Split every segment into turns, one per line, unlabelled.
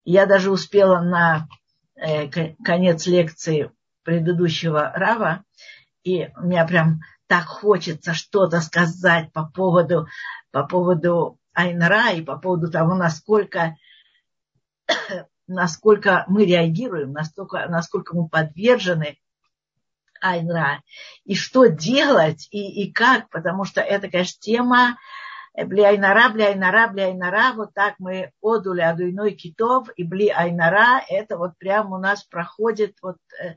Я даже успела на конец лекции предыдущего Рава, и у меня прям так хочется что-то сказать по поводу Айн-Ра и по поводу того, насколько мы реагируем, насколько мы подвержены Айн-Ра, и что делать, и как, потому что это, конечно, тема бли Айн-Ра, вот так мы одули адуйной китов, и бли Айн-Ра, это вот прямо у нас проходит вот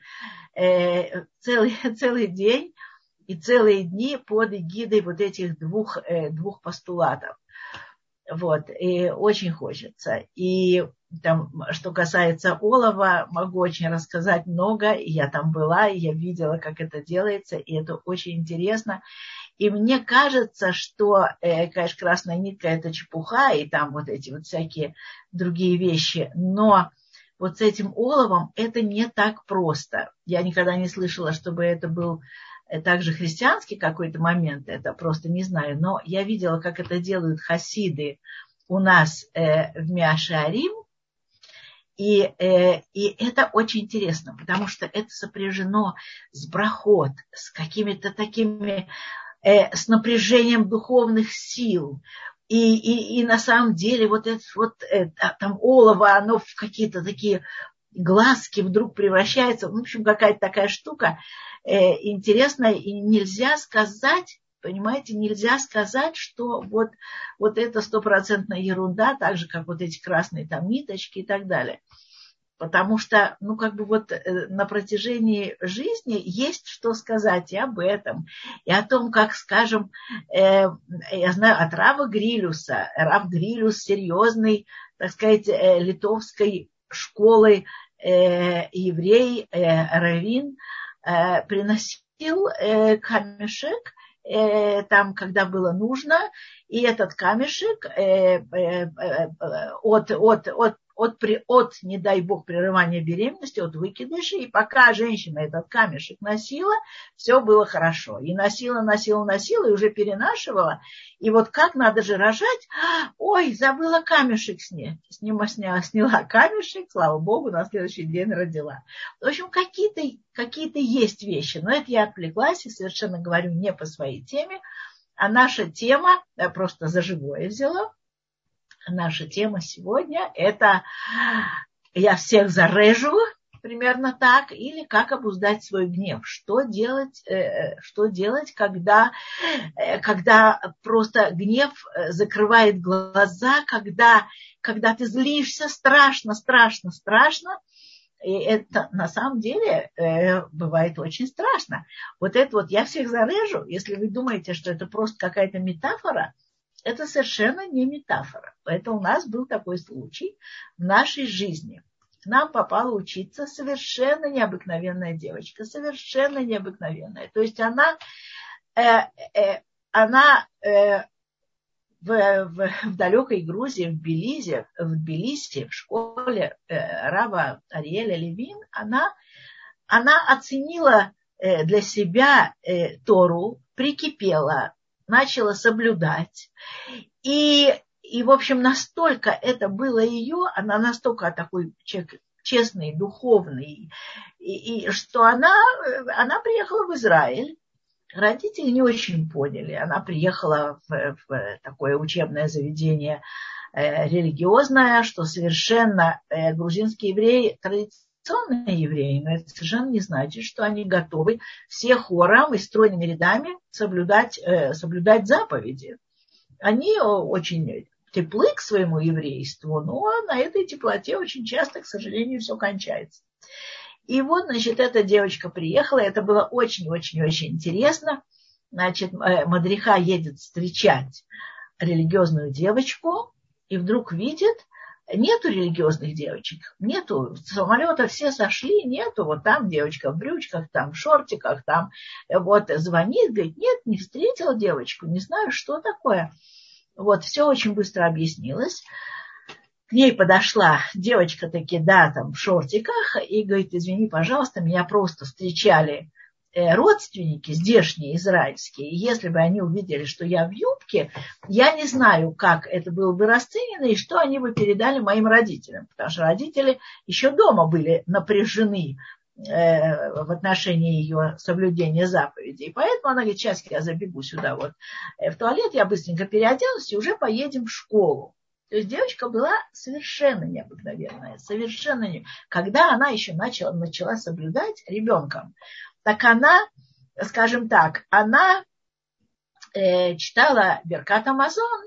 целый день и целые дни под эгидой вот этих двух постулатов. Вот, и очень хочется. И там, что касается олова, могу очень рассказать много. Я там была, и я видела, как это делается, и это очень интересно. И мне кажется, что, конечно, красная нитка – это чепуха, и там вот эти вот всякие другие вещи, но вот с этим оловом это не так просто. Я никогда не слышала, чтобы это был также христианский какой-то момент, это просто не знаю, но я видела, как это делают хасиды у нас в Миа-Шеарим, и это очень интересно, потому что это сопряжено с брахот, с какими-то такими, с напряжением духовных сил. И на самом деле вот это вот там олово, оно в какие-то такие глазки вдруг превращается. В общем, какая-то такая штука интересная. И нельзя сказать, понимаете, нельзя сказать, что вот это стопроцентная ерунда, так же, как вот эти красные там ниточки и так далее. Потому что, на протяжении жизни есть что сказать и об этом, и о том, как, скажем, я знаю от Рава Грилюса. Рав Грилюс серьезный, так сказать, литовской школы еврей, раввин, приносил камешек там, когда было нужно, и этот камешек от, не дай бог, прерывания беременности, от выкидыша, и пока женщина этот камешек носила, все было хорошо. И носила, и уже перенашивала. И вот как надо же рожать, ой, забыла камешек снять. Сняла камешек, слава богу, на следующий день родила. В общем, какие-то есть вещи, но это я отвлеклась и совершенно говорю не по своей теме, а наша тема, я просто за живое взяла. Наша тема сегодня – это «Я всех зарежу», примерно так, или «Как обуздать свой гнев». Что делать, когда просто гнев закрывает глаза, когда ты злишься страшно. И это на самом деле бывает очень страшно. Вот это вот «я всех зарежу», если вы думаете, что это просто какая-то метафора, это совершенно не метафора. Это у нас был такой случай в нашей жизни. К нам попала учиться совершенно необыкновенная девочка. Совершенно необыкновенная. То есть она в далекой Грузии, в Тбилиси, в школе Рава Ариэля Левин, она оценила для себя Тору, прикипела, начала соблюдать. И, в общем, настолько это было ее, она настолько такой человек честный, духовный, и что она приехала в Израиль. Родители не очень поняли. Она приехала в такое учебное заведение религиозное, что совершенно грузинские евреи традиционные евреи, но это совершенно не значит, что они готовы все хором и стройными рядами соблюдать заповеди. Они очень теплы к своему еврейству, но на этой теплоте очень часто, к сожалению, все кончается. И вот, значит, эта девочка приехала, это было очень-очень-очень интересно. Значит, мадриха едет встречать религиозную девочку, и вдруг видит, нету религиозных девочек, нету, с самолета все сошли, нету, вот там девочка в брючках, там в шортиках, там вот звонит, говорит, нет, не встретила девочку, не знаю, что такое. Вот, все очень быстро объяснилось. К ней подошла девочка таки, да, там в шортиках, и говорит, извини, пожалуйста, меня просто встречали родственники здешние, израильские, если бы они увидели, что я в юбке, я не знаю, как это было бы расценено и что они бы передали моим родителям. Потому что родители еще дома были напряжены в отношении ее соблюдения заповедей. И поэтому она говорит, сейчас я забегу сюда вот в туалет, я быстренько переоделась и уже поедем в школу. То есть девочка была совершенно необыкновенная, совершенно не... Когда она еще начала соблюдать ребенком, так она, скажем так, она читала Беркат Амазон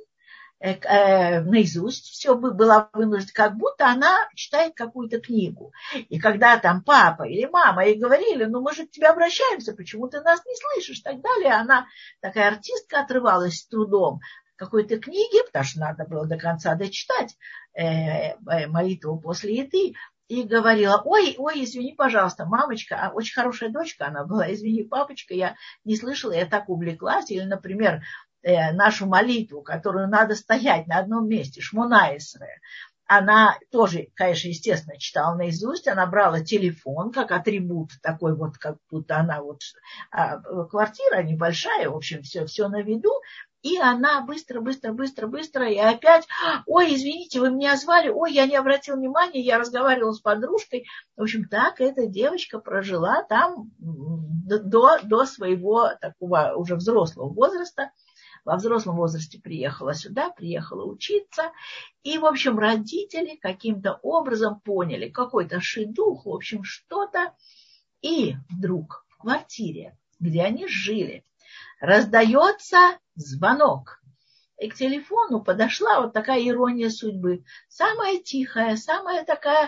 наизусть, все была вынуждена, как будто она читает какую-то книгу. И когда там папа или мама ей говорили, ну мы же к тебе обращаемся, почему ты нас не слышишь, и так далее, она, такая артистка, отрывалась с трудом какой-то книги, потому что надо было до конца дочитать молитву после еды, и говорила, ой, извини, пожалуйста, мамочка, очень хорошая дочка она была, извини, папочка, я не слышала, я так увлеклась. Или, например, нашу молитву, которую надо стоять на одном месте, Шмона Эсре, она тоже, конечно, естественно, читала наизусть, она брала телефон как атрибут такой вот, как будто она вот, квартира небольшая, в общем, все на виду, и она быстро, и опять, ой, извините, вы меня звали, ой, я не обратила внимания, я разговаривала с подружкой. В общем, так эта девочка прожила там до своего такого уже взрослого возраста. Во взрослом возрасте приехала сюда, приехала учиться. И, в общем, родители каким-то образом поняли, какой-то шидух, в общем, что-то. И вдруг в квартире, где они жили, раздается звонок. И к телефону подошла вот такая ирония судьбы. Самая тихая, самая такая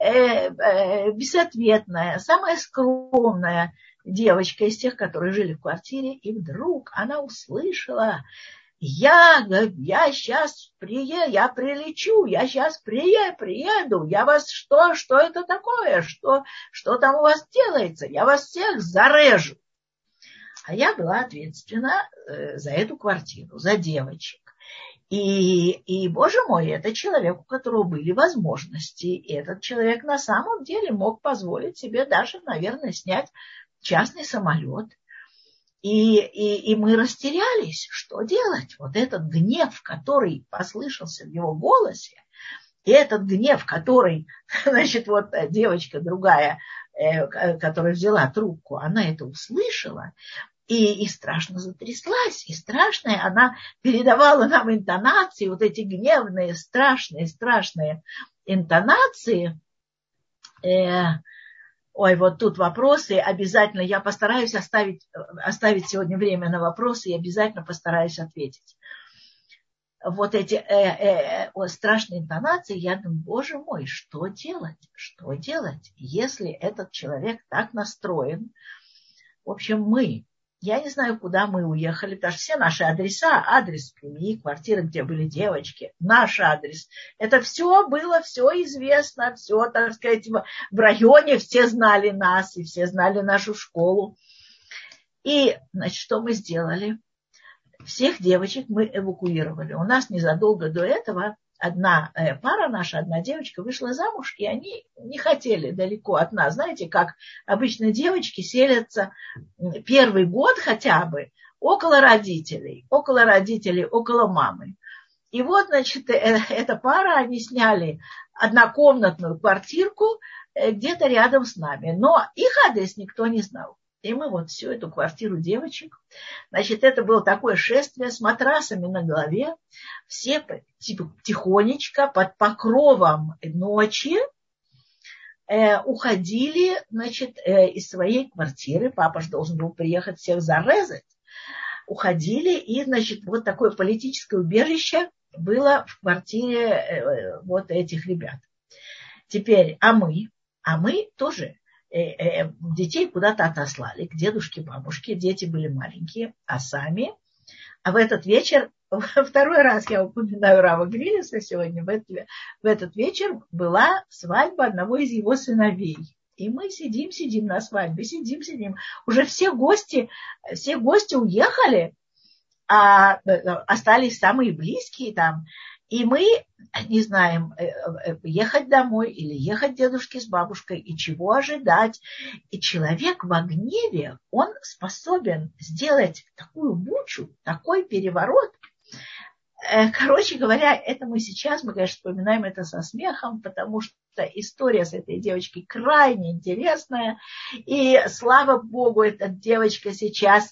безответная, самая скромная девочка из тех, которые жили в квартире. И вдруг она услышала, я сейчас приеду, я прилечу, я сейчас приеду, я вас что это такое, что там у вас делается, я вас всех зарежу. А я была ответственна за эту квартиру, за девочек. И, боже мой, это человек, у которого были возможности. И этот человек на самом деле мог позволить себе даже, наверное, снять частный самолет. И мы растерялись. Что делать? Вот этот гнев, который послышался в его голосе, и этот гнев, который, значит, вот девочка другая, которая взяла трубку, она это услышала, и страшно затряслась, и страшная, она передавала нам интонации, вот эти гневные, страшные интонации. Ой, вот тут вопросы, обязательно я постараюсь оставить сегодня время на вопросы и обязательно постараюсь ответить. Вот эти страшные интонации, я думаю, боже мой, что делать, если этот человек так настроен? В общем, я не знаю, куда мы уехали, потому что все наши адреса, адрес семьи, квартиры, где были девочки, наш адрес, это все было, все известно, все, так сказать, в районе все знали нас, и все знали нашу школу. И, значит, что мы сделали? Всех девочек мы эвакуировали. У нас незадолго до этого одна пара наша, одна девочка вышла замуж, и они не хотели далеко от нас. Знаете, как обычно девочки селятся первый год хотя бы около родителей, около мамы. И вот, значит, эта пара, они сняли однокомнатную квартирку где-то рядом с нами. Но их адрес никто не знал. И мы вот всю эту квартиру девочек, значит, это было такое шествие с матрасами на голове, все типа тихонечко под покровом ночи уходили, значит, из своей квартиры, папа же должен был приехать всех зарезать, уходили, и, значит, вот такое политическое убежище было в квартире вот этих ребят. Теперь, а мы тоже детей куда-то отослали к дедушке, бабушке, дети были маленькие, а в этот вечер, второй раз я упоминаю Рава Гвилиса сегодня, в этот вечер была свадьба одного из его сыновей. И мы сидим на свадьбе, сидим. Уже все гости уехали, а остались самые близкие там. И мы не знаем, ехать домой или ехать к дедушке с бабушкой, и чего ожидать. И человек во гневе, он способен сделать такую бучу, такой переворот. Короче говоря, это мы сейчас, мы, конечно, вспоминаем это со смехом, потому что история с этой девочкой крайне интересная. И слава Богу, эта девочка сейчас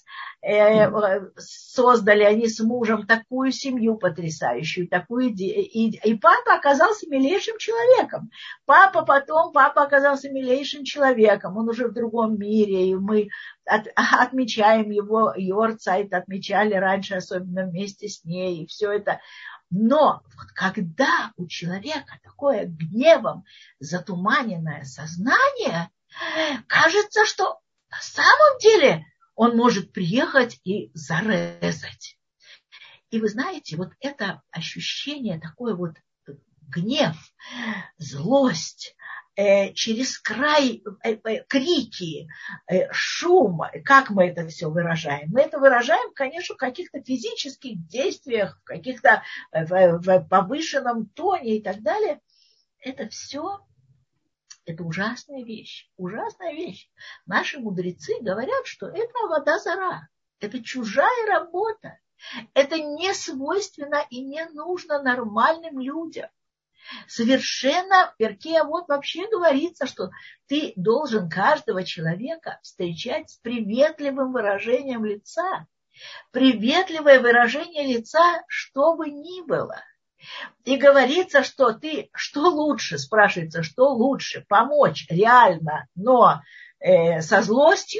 создали они с мужем такую семью потрясающую, такую, и папа оказался милейшим человеком. Папа оказался милейшим человеком, он уже в другом мире, и мы отмечаем его йорцайт, отмечали раньше, особенно вместе с ней, и все это. Но вот когда у человека такое гневом затуманенное сознание, кажется, что на самом деле он может приехать и зарезать. И вы знаете, вот это ощущение, такое вот гнев, злость, через край крики, шум, как мы это все выражаем? Мы это выражаем, конечно, в каких-то физических действиях, в каких-то в повышенном тоне и так далее. Это все, это ужасная вещь, ужасная вещь. Наши мудрецы говорят, что это авода зара, это чужая работа, это не свойственно и не нужно нормальным людям. Совершенно в Перкей Авот вообще говорится, что ты должен каждого человека встречать с приветливым выражением лица. Приветливое выражение лица, что бы ни было. И говорится, что что лучше, спрашивается, что лучше, помочь реально, но со злостью,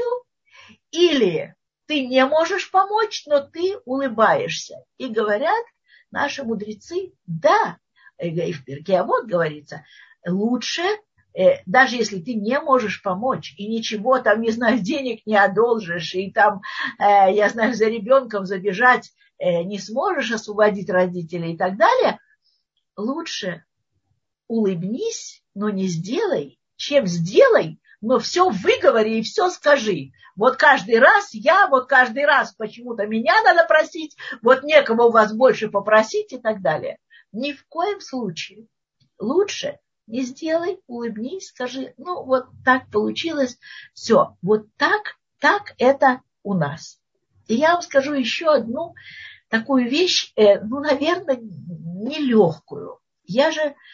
или ты не можешь помочь, но ты улыбаешься. И говорят наши мудрецы, да, и в Перкей Авот говорится, лучше, даже если ты не можешь помочь, и ничего там, не знаю, денег не одолжишь, и там, я знаю, за ребенком забежать не сможешь освободить родителей и так далее, лучше улыбнись, но не сделай, чем сделай, но все выговори и все скажи. Вот каждый раз почему-то меня надо просить, вот некого у вас больше попросить и так далее. Ни в коем случае. Лучше не сделай, улыбнись, скажи, ну вот так получилось, все, вот так это у нас. И я вам скажу еще одну такую вещь, наверное, нелегкую. Я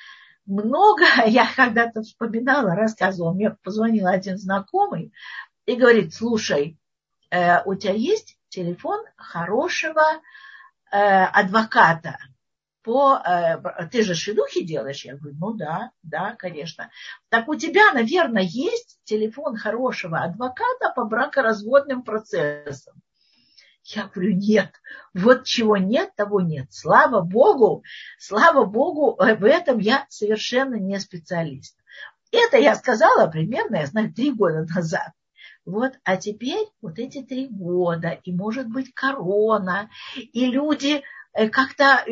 когда-то вспоминала, рассказывала, мне позвонил один знакомый и говорит, слушай, у тебя есть телефон хорошего адвоката? Ты же шидухи делаешь? Я говорю, ну да, конечно. Так у тебя, наверное, есть телефон хорошего адвоката по бракоразводным процессам? Я говорю, нет. Вот чего нет, того нет. Слава Богу, в этом я совершенно не специалист. Это я сказала примерно, я знаю, 3 года назад. Вот, а теперь вот эти 3 года, и может быть корона, и люди как-то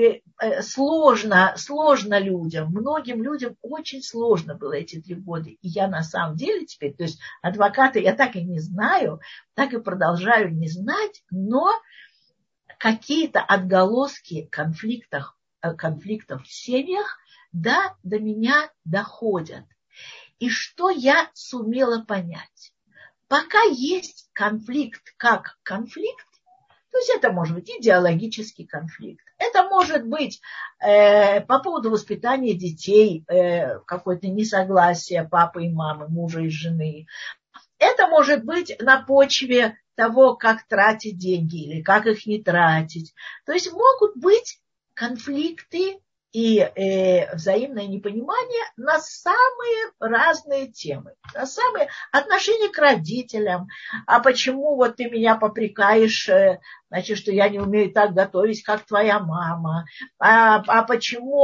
сложно людям, многим людям очень сложно было эти 3 года. И я на самом деле теперь, то есть адвоката я так и не знаю, так и продолжаю не знать, но какие-то отголоски конфликтов в семьях, да, до меня доходят. И что я сумела понять? Пока есть конфликт как конфликт, то есть это может быть идеологический конфликт, это может быть по поводу воспитания детей, какое-то несогласие папы и мамы, мужа и жены. Это может быть на почве того, как тратить деньги или как их не тратить. То есть могут быть конфликты и взаимное непонимание на самые разные темы, на самые отношения к родителям. А почему вот ты меня попрекаешь, значит, что я не умею так готовить, как твоя мама? А почему?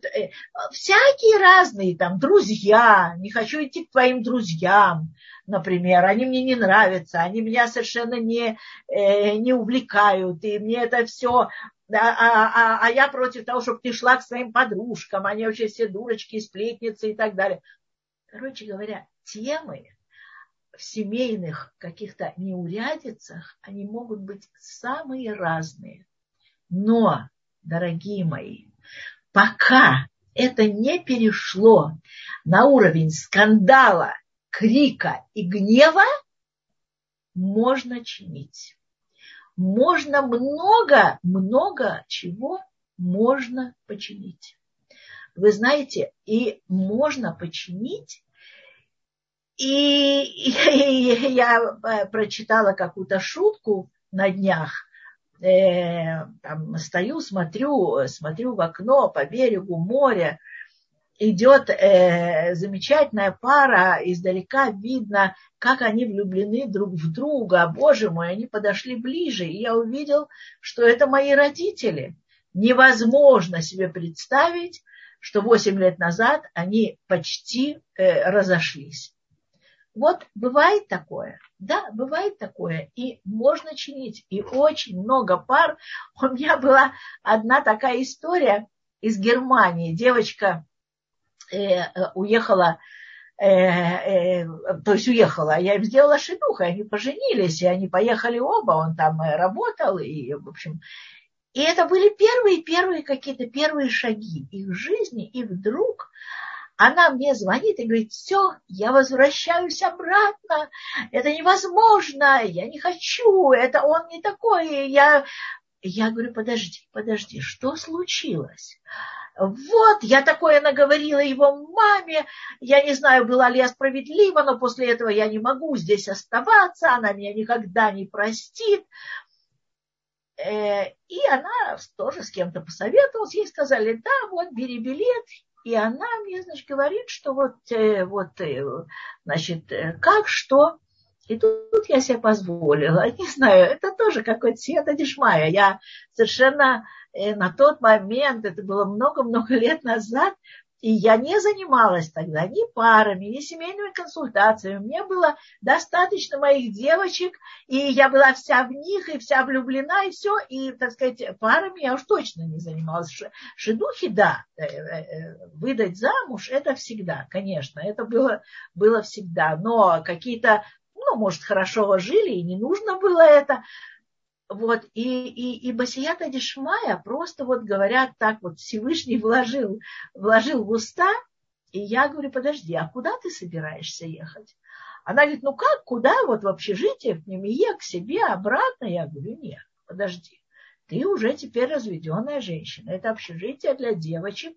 Всякие разные там друзья. Не хочу идти к твоим друзьям, например. Они мне не нравятся, они меня совершенно не увлекают, и мне это все. А я против того, чтобы ты шла к своим подружкам, они вообще все дурочки, сплетницы и так далее. Короче говоря, темы в семейных каких-то неурядицах, они могут быть самые разные. Но, дорогие мои, пока это не перешло на уровень скандала, крика и гнева, можно чинить. Можно много чего можно починить. Вы знаете, и можно починить. И я прочитала какую-то шутку на днях. Там стою, смотрю в окно по берегу моря. Идет замечательная пара, издалека видно, как они влюблены друг в друга. Боже мой, они подошли ближе, и я увидел, что это мои родители. Невозможно себе представить, что 8 лет назад они почти разошлись. Вот бывает такое, да, бывает такое, и можно чинить, и очень много пар. У меня была одна такая история из Германии. Девочка уехала, уехала, я им сделала шидух, и они поженились, и они поехали оба, он там работал, и, в общем, и это были первые шаги их жизни, и вдруг она мне звонит и говорит: все, я возвращаюсь обратно, это невозможно, я не хочу, это он не такой. Я говорю: подожди, что случилось? Вот, я такое наговорила его маме, я не знаю, была ли я справедлива, но после этого я не могу здесь оставаться, она меня никогда не простит. И она тоже с кем-то посоветовалась, ей сказали: да, вот, бери билет. И она мне, значит, говорит, что значит, как, что. И тут я себе позволила, не знаю, это тоже какой-то сиата дишмая. Я совершенно на тот момент, это было много-много лет назад, и я не занималась тогда ни парами, ни семейными консультациями. Мне было достаточно моих девочек, и я была вся в них, и вся влюблена, и все. И, так сказать, парами я уж точно не занималась. Шидухи, да, выдать замуж, это всегда, конечно, это было всегда. Но какие-то, может, хорошо жили, и не нужно было это. Вот, и Басията Дишмая просто вот говорят так вот, Всевышний вложил в уста, и я говорю: подожди, а куда ты собираешься ехать? Она говорит: ну как, куда, вот в общежитие, в Пнемие, к себе, обратно? Я говорю: нет, подожди, ты уже теперь разведенная женщина, это общежитие для девочек,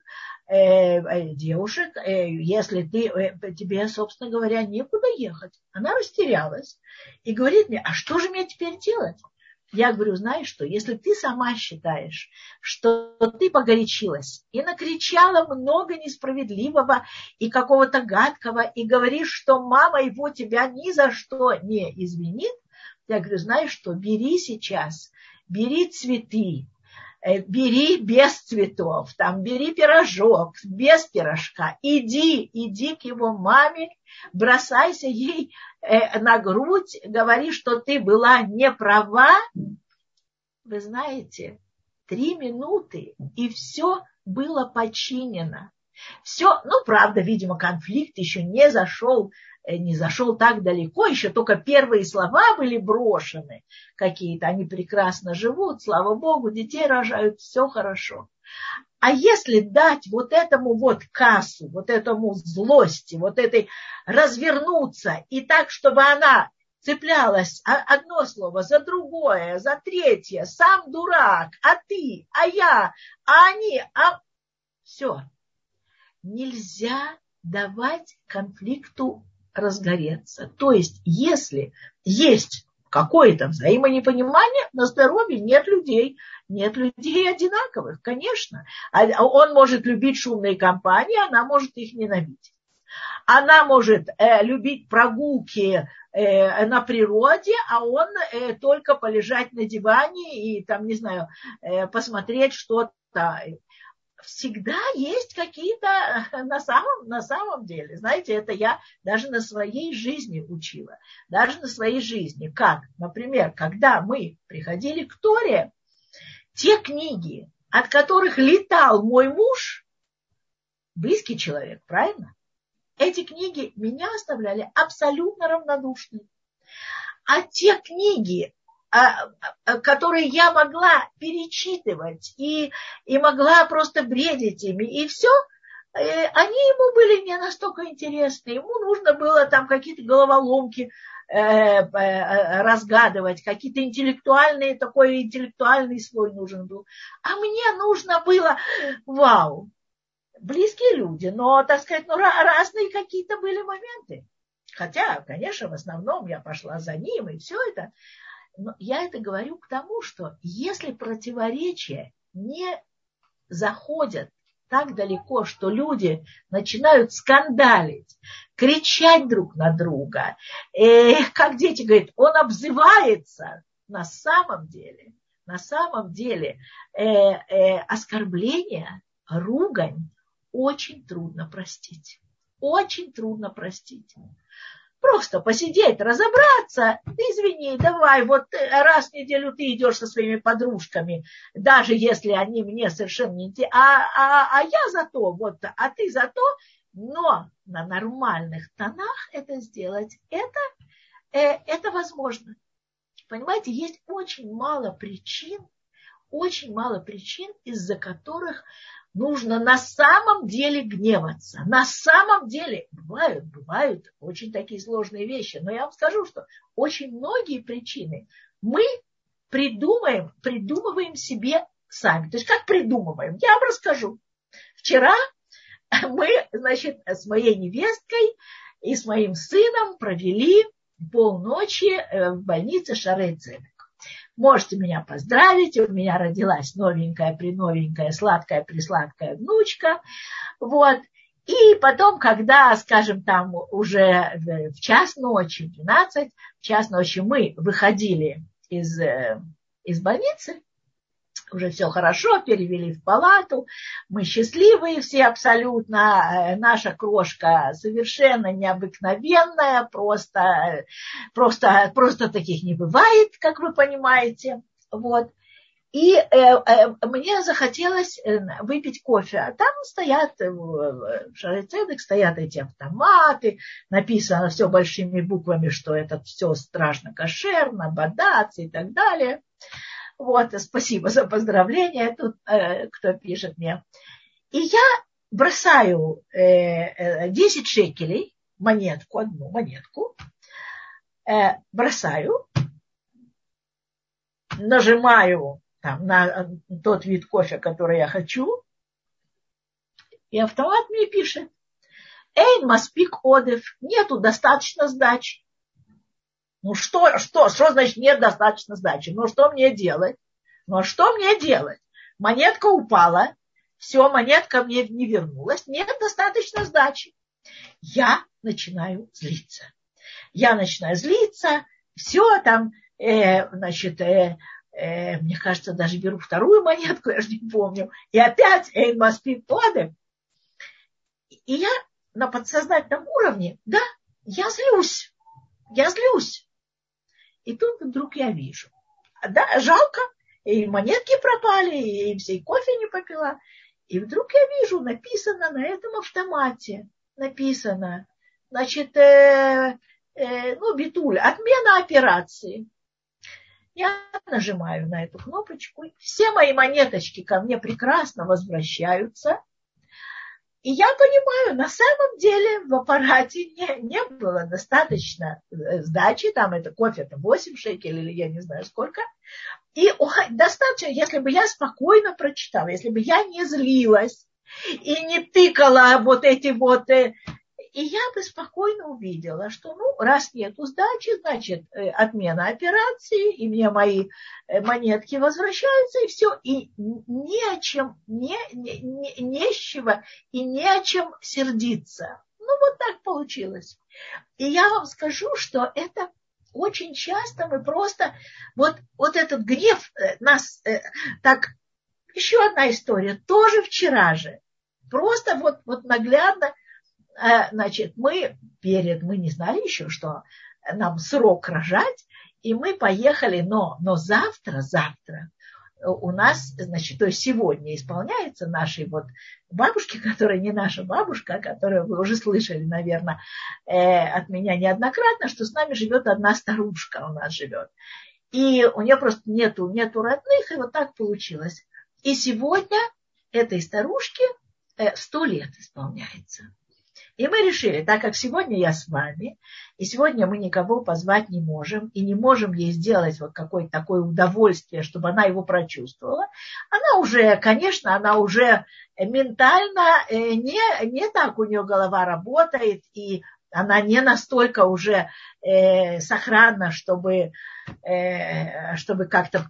девушек, если тебе, собственно говоря, некуда ехать. Она растерялась и говорит мне: а что же мне теперь делать? Я говорю: знаешь что, если ты сама считаешь, что ты погорячилась и накричала много несправедливого и какого-то гадкого, и говоришь, что мама его тебя ни за что не извинит, я говорю: знаешь что, бери сейчас, бери цветы, бери без цветов, там, бери пирожок, без пирожка, иди к его маме, бросайся ей на грудь, говори, что ты была не права. Вы знаете, 3 минуты, и все было починено. Все, правда, видимо, конфликт еще не зашел так далеко, еще только первые слова были брошены какие-то, они прекрасно живут, слава Богу, детей рожают, все хорошо. А если дать вот этому вот кассу, вот этому злости, вот этой развернуться, и так, чтобы она цеплялась одно слово за другое, за третье, сам дурак, а ты, а я, а они, все. Нельзя давать конфликту разгореться. То есть, если есть какое-то взаимонепонимание, на здоровье нет людей одинаковых, конечно. Он может любить шумные компании, она может их ненавидеть. Она может любить прогулки на природе, а он только полежать на диване и там, не знаю, посмотреть что-то. Всегда есть какие-то на самом деле. Знаете, это я даже на своей жизни учила. Даже на своей жизни. Как, например, когда мы приходили к Торе, те книги, от которых летал мой муж, близкий человек, правильно? Эти книги меня оставляли абсолютно равнодушной. А те книги, которые я могла перечитывать и могла просто бредить ими, и все, они ему были не настолько интересны. Ему нужно было там какие-то головоломки разгадывать, какие-то такой интеллектуальный слой нужен был. А мне нужно было, вау, близкие люди, но, так сказать, разные какие-то были моменты. Хотя, конечно, в основном я пошла за ним, и все это. Но я это говорю к тому, что если противоречия не заходят так далеко, что люди начинают скандалить, кричать друг на друга, как дети говорят, он обзывается, на самом деле оскорбление, ругань очень трудно простить. Очень трудно простить. Просто посидеть, разобраться, извини, давай, вот раз в неделю ты идешь со своими подружками, даже если они мне совершенно не те, а я за то, вот, а ты за то, но на нормальных тонах это сделать, это возможно. Понимаете, есть очень мало причин, из-за которых нужно на самом деле гневаться. На самом деле бывают очень такие сложные вещи. Но я вам скажу, что очень многие причины мы придумываем себе сами. То есть как придумываем? Я вам расскажу. Вчера мы, значит, с моей невесткой и с моим сыном провели полночи в больнице Шарей Цедек. Можете меня поздравить, у меня родилась новенькая, сладкая внучка. Вот. И потом, когда, скажем, там уже в час ночи, 12, в час ночи мы выходили из больницы, уже все хорошо, перевели в палату, мы счастливые все абсолютно, наша крошка совершенно необыкновенная, просто таких не бывает, как вы понимаете, вот. И мне захотелось выпить кофе, а там стоят, в Шарей Цедек стоят эти автоматы, написано все большими буквами, что это все страшно кошерно, бадац и так далее. Вот, спасибо за поздравления, тут кто пишет мне. И я бросаю 10 шекелей, одну монетку, бросаю, нажимаю там, на тот вид кофе, который я хочу, и автомат мне пишет: «Эйн маспик одев», нету достаточно сдачи. Ну что значит нет достаточно сдачи? Ну что мне делать? Монетка упала, все, монетка мне не вернулась, нет достаточно сдачи. Я начинаю злиться, все там, мне кажется, даже беру вторую монетку, я же не помню, и опять «Эйн маспик одев». И я на подсознательном уровне, да, я злюсь. И тут вдруг я вижу, да, жалко, и монетки пропали, и всей кофе не попила. И вдруг я вижу, написано на этом автомате, значит, битуль, отмена операции. Я нажимаю на эту кнопочку, все мои монеточки ко мне прекрасно возвращаются. И я понимаю, на самом деле в аппарате не было достаточно сдачи, там это кофе, это 8 шекелей или я не знаю сколько. И достаточно, если бы я спокойно прочитала, если бы я не злилась и не тыкала вот эти вот... И я бы спокойно увидела, что, раз нету сдачи, значит, отмена операции, и мне мои монетки возвращаются, и все. И не с чего и не о чем сердиться. Вот так получилось. И я вам скажу, что это очень часто мы просто... Вот этот гнев нас... Так, еще одна история, тоже вчера же. Просто вот наглядно... Значит, мы не знали еще, что нам срок рожать, и мы поехали, но завтра у нас, значит, то есть сегодня исполняется нашей вот бабушке, которая не наша бабушка, которую вы уже слышали, наверное, от меня неоднократно, что с нами живет одна старушка у нас живет. И у нее просто нету родных, и вот так получилось. И сегодня этой старушке 100 лет исполняется. И мы решили, так как сегодня я с вами, и сегодня мы никого позвать не можем, и не можем ей сделать вот какое-то такое удовольствие, чтобы она его прочувствовала, она уже, конечно, она уже ментально не так у нее голова работает, и она не настолько уже сохранна, чтобы как-то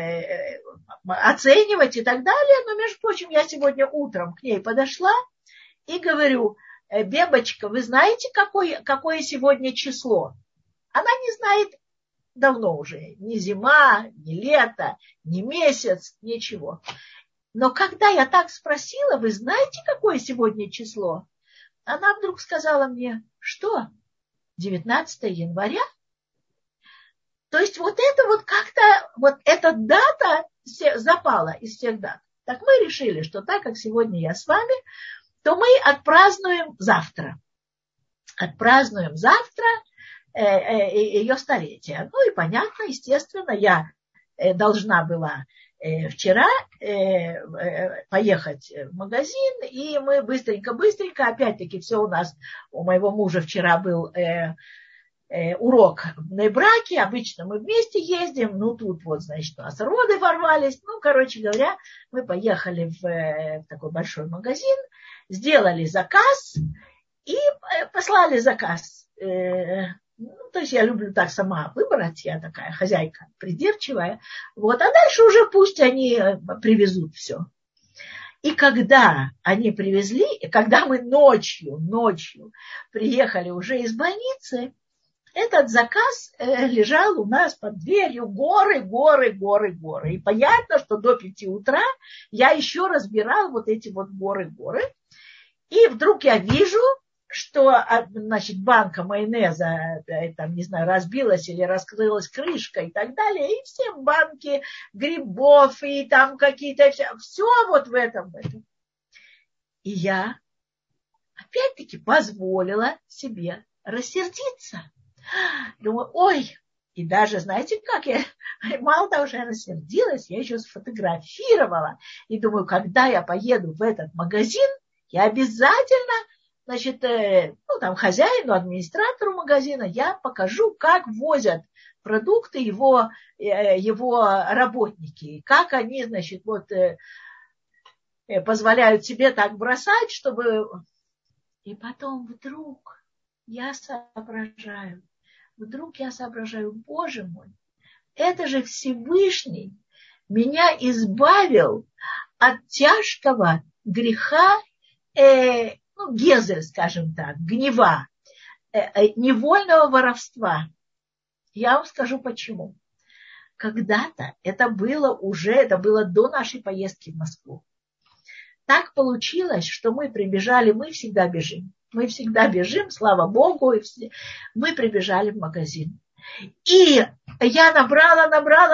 оценивать и так далее. Но, между прочим, я сегодня утром к ней подошла и говорю: Бебочка, вы знаете, какое сегодня число? Она не знает давно уже. Ни зима, ни лето, ни месяц, ничего. Но когда я так спросила: вы знаете, какое сегодня число? Она вдруг сказала мне: что? 19 января? То есть вот это вот как-то, вот эта дата запала из всех дат. Так мы решили, что так как сегодня я с вами, то мы отпразднуем завтра. Отпразднуем завтра ее столетие. Ну и понятно, естественно, я должна была вчера поехать в магазин, и мы быстренько, опять-таки все у моего мужа вчера был урок на браке, обычно мы вместе ездим, ну тут вот, значит, у нас роды ворвались, ну, короче говоря, мы поехали в такой большой магазин, сделали заказ и послали заказ. Ну, то есть я люблю так сама выбрать, я такая хозяйка придирчивая, вот, а дальше уже пусть они привезут все. И когда они привезли, и когда мы ночью приехали уже из больницы, этот заказ лежал у нас под дверью, горы. И понятно, что до 5 утра я еще разбирала вот эти вот горы. И вдруг я вижу, что, значит, банка майонеза, там, не знаю, разбилась или раскрылась крышка и так далее, и все банки грибов и там какие-то, все вот в этом. И я опять-таки позволила себе рассердиться. Думаю, ой, и даже, знаете, как я, мало того, что я рассердилась, я еще сфотографировала. И думаю, когда я поеду в этот магазин, я обязательно, значит, ну, там, хозяину, администратору магазина, я покажу, как возят продукты его работники, как они, значит, вот позволяют себе так бросать, чтобы... И потом вдруг я соображаю, Боже мой, это же Всевышний меня избавил от тяжкого греха, гезель, скажем так, гнева, невольного воровства. Я вам скажу почему. Когда-то это было до нашей поездки в Москву. Так получилось, что мы прибежали, мы всегда бежим, слава Богу, мы прибежали в магазин. И я набрала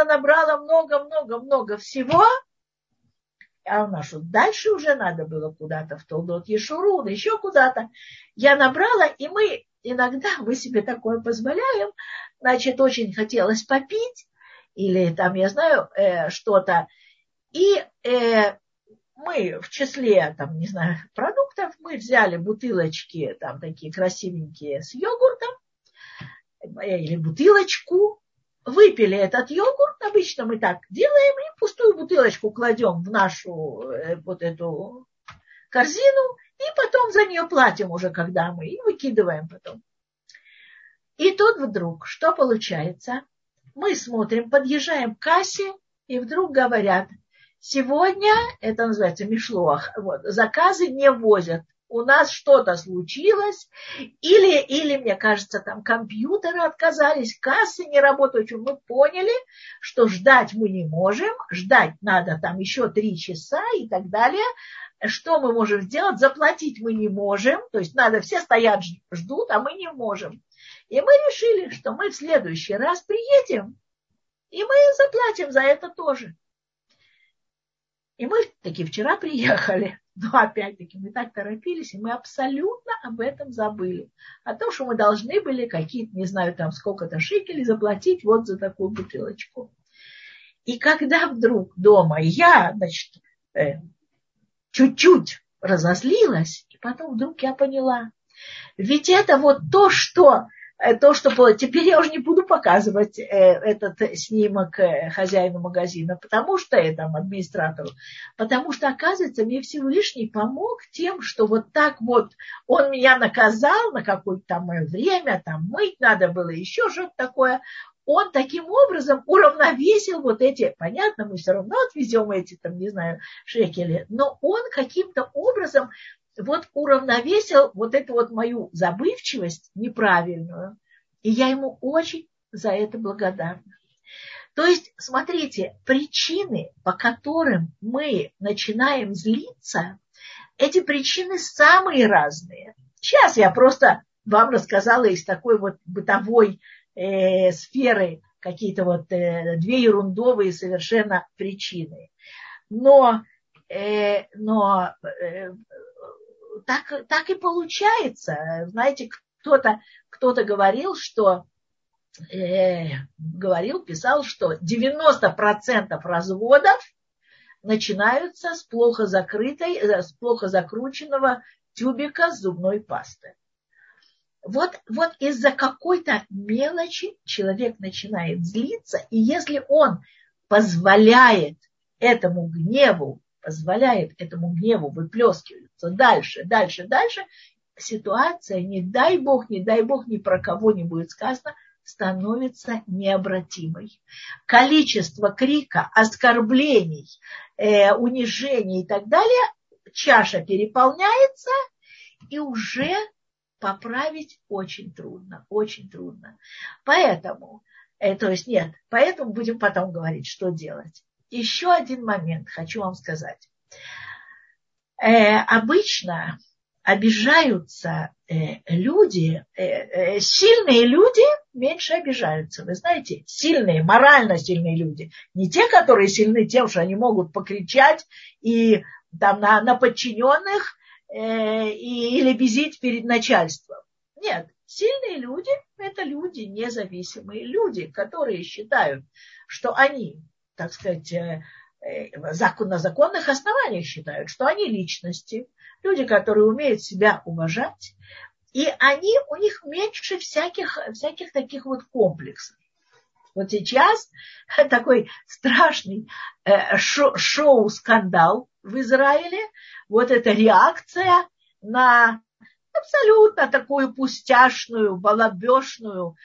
много всего, а у нас дальше уже надо было куда-то в Толдот Ешурун, еще куда-то. Я набрала, и мы себе такое позволяем, значит, очень хотелось попить, или там, я знаю, что-то, и мы в числе, там, не знаю, продуктов, мы взяли бутылочки, там, такие красивенькие с йогуртом, или бутылочку, выпили этот йогурт, обычно мы так делаем, и пустую бутылочку кладем в нашу вот эту корзину, и потом за нее платим уже, когда мы, и выкидываем потом. И тут вдруг, что получается? Мы смотрим, подъезжаем к кассе, и вдруг говорят: сегодня, это называется мишлоах, вот, заказы не возят. У нас что-то случилось, или, мне кажется, там компьютеры отказались, кассы не работают. Мы поняли, что ждать мы не можем, ждать надо там еще 3 часа и так далее. Что мы можем сделать? Заплатить мы не можем, то есть все стоят, ждут, а мы не можем. И мы решили, что мы в следующий раз приедем, и мы заплатим за это тоже. И мы таки вчера приехали. Но опять-таки мы так торопились, и мы абсолютно об этом забыли. О том, что мы должны были какие-то, не знаю, там сколько-то шекелей заплатить вот за такую бутылочку. И когда вдруг дома я, значит, чуть-чуть разозлилась, и потом вдруг я поняла. Ведь это вот то, что теперь я уже не буду показывать этот снимок хозяину магазина, потому что этому администратору, потому что, оказывается, мне Всевышний помог тем, что вот так вот он меня наказал на какое-то там время, там мыть надо было, еще что-то такое. Он таким образом уравновесил вот эти, понятно, мы все равно отвезем эти, там, не знаю, шекели, но он каким-то образом вот уравновесил вот эту вот мою забывчивость неправильную. И я ему очень за это благодарна. То есть, смотрите, причины, по которым мы начинаем злиться, эти причины самые разные. Сейчас я просто вам рассказала из такой вот бытовой сферы какие-то вот две ерундовые совершенно причины. Но так и получается. Знаете, кто-то говорил, что писал, что 90% разводов начинаются с плохо закрученного тюбика с зубной пасты. Вот из-за какой-то мелочи человек начинает злиться, и если он позволяет этому гневу выплескиваться дальше, ситуация, не дай бог, ни про кого не будет сказано, становится необратимой. Количество крика, оскорблений, унижений и так далее, чаша переполняется, и уже поправить очень трудно, очень трудно. Поэтому будем потом говорить, что делать. Еще один момент хочу вам сказать. Обычно обижаются люди, сильные люди меньше обижаются. Вы знаете, морально сильные люди, не те, которые сильны тем, что они могут покричать и там на подчиненных или безить перед начальством. Нет, сильные люди – это люди независимые, люди, которые считают, что они, так сказать, на законных основаниях считают, что они личности, люди, которые умеют себя уважать, и у них меньше всяких таких вот комплексов. Вот сейчас такой страшный шоу-скандал в Израиле, вот эта реакция на абсолютно такую пустяшную, балабешную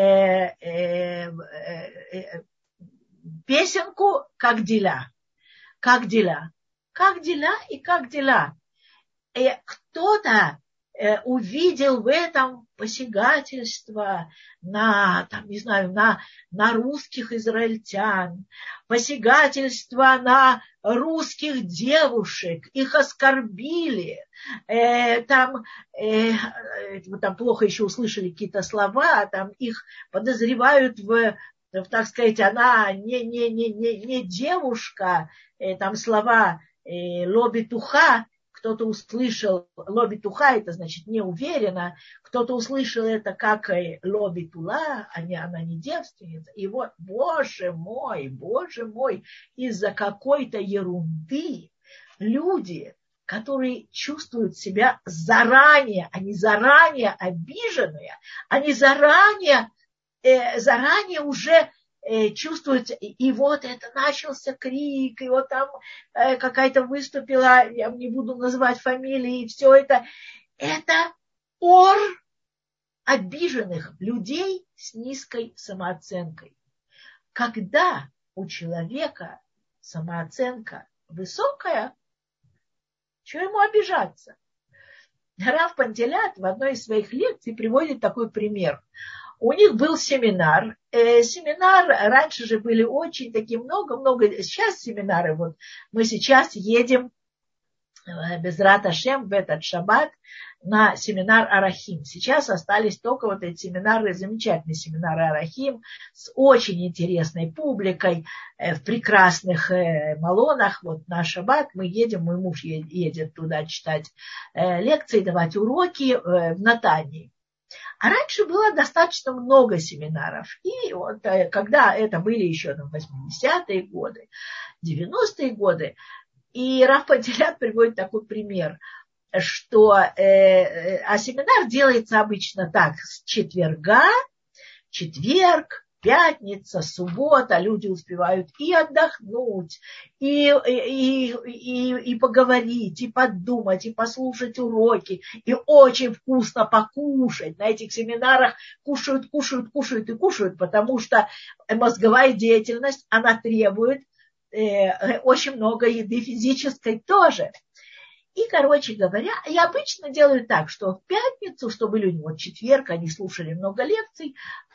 песенку «Как дела?». Как дела? Как дела и как дела? Кто-то увидел в этом посягательство на русских израильтян, посягательство на русских девушек, их оскорбили, там плохо еще услышали какие-то слова, там их подозревают так сказать, она не девушка, там слова лобитуха, кто-то услышал лобитуха, это значит не уверена, кто-то услышал это как лобитула, она не девственница. И вот, боже мой, из-за какой-то ерунды люди, которые чувствуют себя заранее обиженные, они заранее уже чувствуют, и вот это начался крик, и вот там какая-то выступила, я не буду называть фамилии, и все это ор обиженных людей с низкой самооценкой. Когда у человека самооценка высокая, чего ему обижаться? Рав Пантелят в одной из своих лекций приводит такой пример. У них был семинар. Семинар раньше же были очень такие много. Сейчас семинары. Вот мы сейчас едем без Рат Ашем в этот шаббат на семинар Арахим. Сейчас остались только вот эти семинары, замечательные семинары Арахим с очень интересной публикой, в прекрасных малонах. Вот на шаббат мы едем, мой муж едет туда читать лекции, давать уроки в Натании. А раньше было достаточно много семинаров. И вот, когда это были еще 80-е годы, 90-е годы, и Рав Пантелят приводит такой пример, что а семинар делается обычно так: с четверга, четверг, пятница, суббота, люди успевают и отдохнуть, и поговорить, и подумать, и послушать уроки, и очень вкусно покушать. На этих семинарах кушают, и кушают, потому что мозговая деятельность, она требует очень много еды физической тоже. И, короче говоря, я обычно делаю так, что в пятницу, чтобы люди, вот в четверг, они слушали много лекций,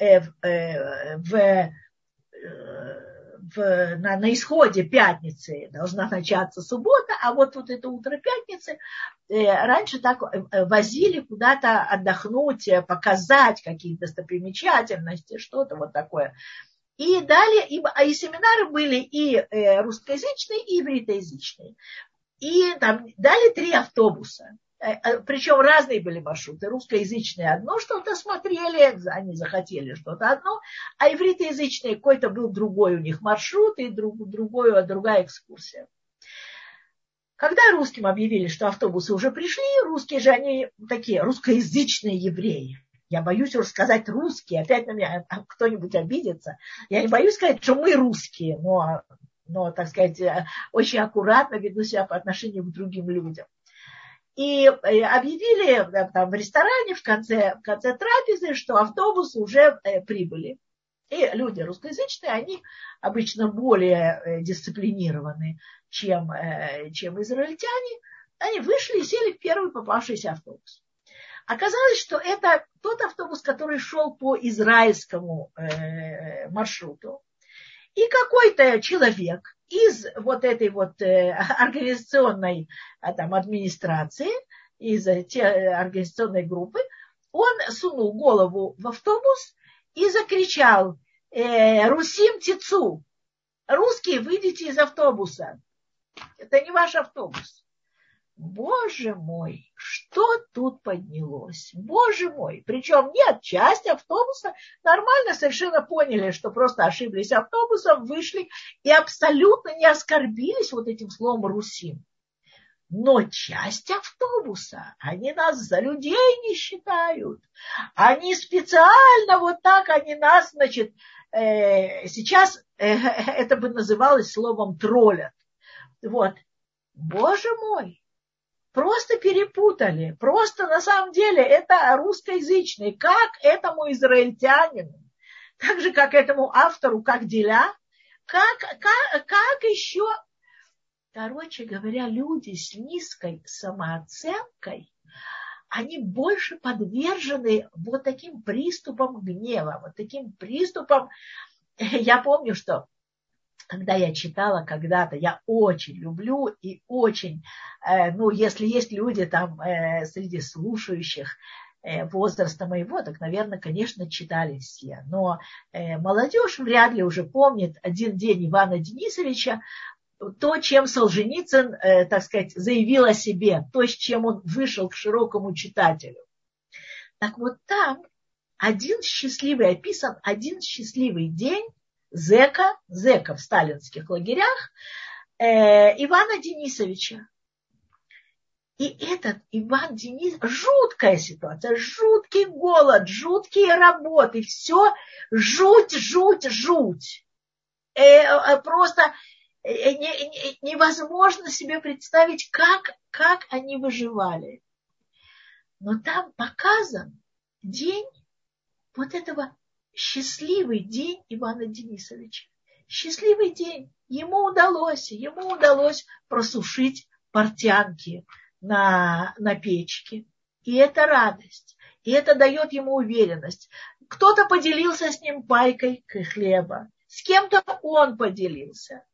на исходе пятницы должна начаться суббота, а вот это утро пятницы раньше так возили куда-то отдохнуть, показать какие-то достопримечательности, что-то вот такое. И далее, и семинары были и русскоязычные, и ивритоязычные. И там дали 3 автобуса. Причем разные были маршруты. Русскоязычные одно что-то смотрели, они захотели что-то одно, а ивритоязычные какой-то был другой у них маршрут и другая экскурсия. Когда русским объявили, что автобусы уже пришли, русские же они такие русскоязычные евреи. Я боюсь уже сказать русские, опять на меня кто-нибудь обидится. Я не боюсь сказать, что мы русские, но, так сказать, очень аккуратно веду себя по отношению к другим людям. И объявили там в ресторане в конце трапезы, что автобусы уже прибыли. И люди русскоязычные, они обычно более дисциплинированы, чем израильтяне. Они вышли и сели в первый попавшийся автобус. Оказалось, что это тот автобус, который шел по израильскому маршруту. И какой-то человек из вот этой вот организационной администрации, из организационной группы, он сунул голову в автобус и закричал: «Русим тицу! Русские, выйдите из автобуса! Это не ваш автобус!» Боже мой, что тут поднялось? Боже мой. Причем нет, часть автобуса нормально совершенно поняли, что просто ошиблись автобусом, вышли и абсолютно не оскорбились вот этим словом «русим». Но часть автобуса, они нас за людей не считают. Они специально вот так, они нас, значит, сейчас это бы называлось словом «троллят». Вот. Боже мой. Просто перепутали. Просто на самом деле это русскоязычный. Как этому израильтянину, так же, как этому автору, как Диля, как еще, короче говоря, люди с низкой самооценкой, они больше подвержены вот таким приступам гнева, вот таким приступам. Я помню, что когда я читала когда-то, я очень люблю и очень, если есть люди там среди слушающих возраста моего, так, наверное, конечно, читали все. Но молодежь вряд ли уже помнит «Один день» Ивана Денисовича, то, чем Солженицын, так сказать, заявил о себе, то, с чем он вышел к широкому читателю. Так вот там описан один счастливый день зэка в сталинских лагерях Ивана Денисовича. И этот Иван Денисович, жуткая ситуация, жуткий голод, жуткие работы, все жуть. Просто невозможно себе представить, как они выживали. Но там показан день вот этого, счастливый день Ивана Денисовича. Счастливый день. Ему удалось просушить портянки на печке. И это радость. И это дает ему уверенность. Кто-то поделился с ним пайкой хлеба. С кем-то он поделился.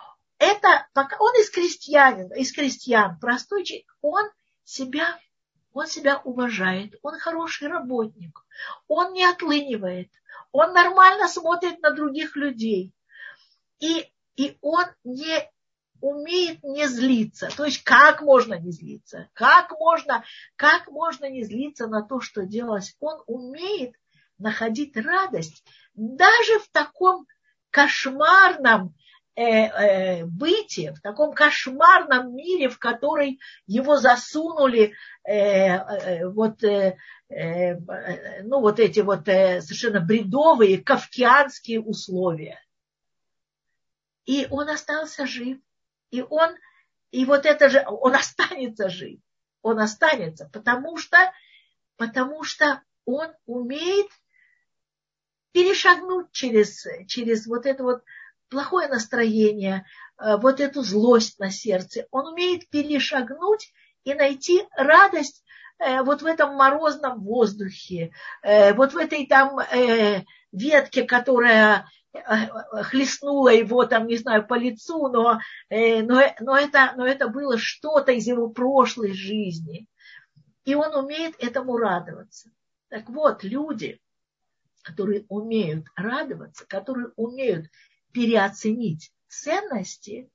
Он из крестьян, простой человек. Он он себя уважает, он хороший работник, он не отлынивает, он нормально смотрит на других людей. И он не умеет не злиться. То есть как можно не злиться? Как можно не злиться на то, что делалось? Он умеет находить радость даже в таком кошмарном бытие, в таком кошмарном мире, в который его засунули эти совершенно бредовые кафкианские условия. И он остался жив. Он останется жив. Он останется, потому что он умеет перешагнуть через вот это вот плохое настроение, вот эту злость на сердце. Он умеет перешагнуть и найти радость вот в этом морозном воздухе, вот в этой там ветке, которая хлестнула его там, не знаю, по лицу, но это было что-то из его прошлой жизни. И он умеет этому радоваться. Так вот, люди, которые умеют радоваться, которые умеют переоценить ценности,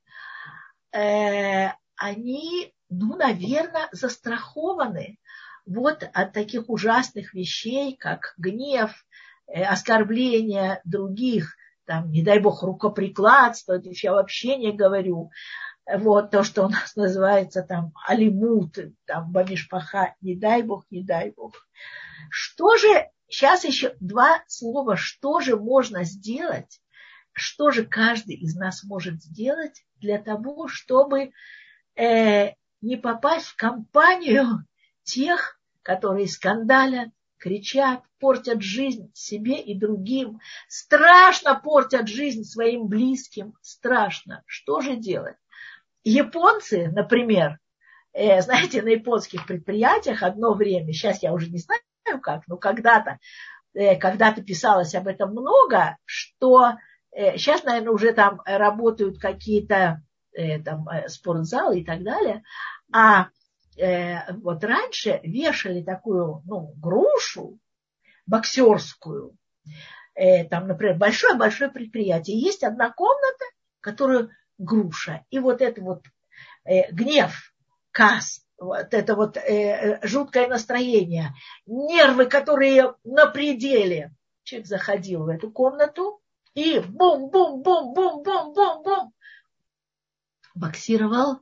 они, наверное, застрахованы вот от таких ужасных вещей, как гнев, оскорбления других, там, не дай бог, рукоприкладство, это я вообще не говорю. Вот то, что у нас называется там алимут, там бамишпаха, не дай бог, не дай бог. Что же, сейчас еще два слова, что же можно сделать, что же каждый из нас может сделать для того, чтобы не попасть в компанию тех, которые скандалят, кричат, портят жизнь себе и другим, страшно портят жизнь своим близким, страшно. Что же делать? Японцы, например, знаете, на японских предприятиях одно время, сейчас я уже не знаю как, но когда-то писалось об этом много, что сейчас, наверное, уже там работают какие-то спортзалы и так далее, а вот раньше вешали такую, грушу боксерскую, там, например, большое-большое предприятие. Есть одна комната, которая груша. И вот это вот гнев, каз, вот это вот жуткое настроение, нервы, которые на пределе. Человек заходил в эту комнату и бум-бум-бум-бум-бум-бум-бум-бум боксировал,